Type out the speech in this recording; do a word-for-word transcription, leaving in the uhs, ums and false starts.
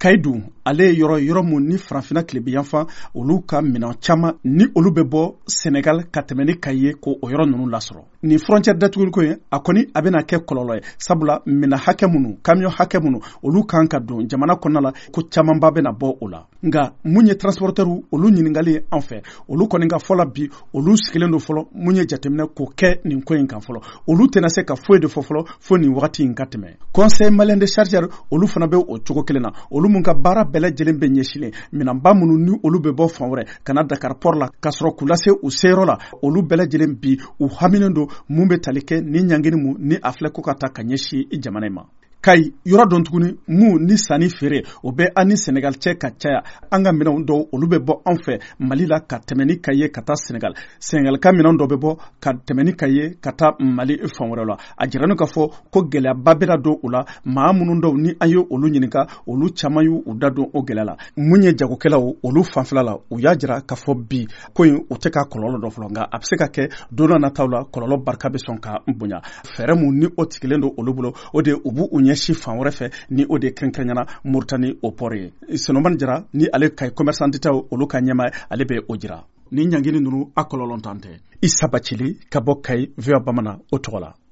Kayidu ale yɔrɔ yɔrɔ mun ni farafinna tilebiyanfan olu ka minɛn caman ni olu bɛ bɔ Senegal ka tɛmɛ ni Kayi ye ko o yɔrɔ ninnu lasɔrɔ. Ni frontière datuguli ko ye a kɔni a bɛna kɛ kɔlɔlɔ ye sabula minɛn hakɛ minnu camion hakɛ minnu olu kan ka don jamana kɔnɔna la ko camanba bɛna bɔ o la. Nka mun ye transporteur olu ɲininkali ye an fɛ olu kɔni ka fɔla bi olu sigilen do fɔlɔ mun ye jateminɛ ko kɛ nin ko in kan fɔlɔ olu tɛna se ka foyi de fɔ fɔlɔ fo nin wagati in ka tɛmɛ. Conseil malien de chargeur olu fana bɛ o cogo kelen na olu mun ka baara bɛɛ lajɛlen bɛ ɲɛsilen minɛnba minnu ni olu bɛ bɔ fan wɛrɛ ka na Dakar port la ka sɔrɔ k'u lase u seyɔrɔ la olu bɛɛ lajɛlen bi u haminen do mun bɛ tali kɛ ni ɲangini mun ni a filɛ ko ka taa ka ɲɛsin jamana in ma. Kayi yɔrɔ dɔn tuguni mun ni sanni feere o bɛ an ni Senegal cɛ ka caya an ka minɛnw dɔw olu bɛ bɔ an fɛ Mali la ka tɛmɛ ni Kayi ka taa Senegal. Senegal ka minɛn dɔw bɛ bɔ ka tɛmɛ ni Kayi ka taa Mali fan wɛrɛ la. A jira n'u ka fɔ ko gɛlɛyaba bɛ don o la maa minnu dɔw ni an ye olu ɲininka olu caman y'u da don o gɛlɛya la. Mun ye jagokɛlaw olu fanfɛla la u y'a jira ka fɔ bi ko in u tɛ ka kɔlɔlɔ dɔ fɔlɔ nka a bɛ se ka kɛ don dɔ nataw la kɔlɔlɔ barika bɛ sɔn ka bonya. Fɛɛrɛ mun ni o tigilen don olu bolo o de u b'u ɲɛsin fan wɛrɛ fɛ ni o de kɛrɛnkɛrɛnyana Mauritanie o port ye. Senomani Jara ni ale Kayi commerçant d'État olu ka ɲɛmaa ale bɛ o jira. Ni ɲangini ninnu a kɔlɔlɔ tan tɛ. Isa Bacili ka bɔ Kayi V O A Bamanan o tɔgɔ la.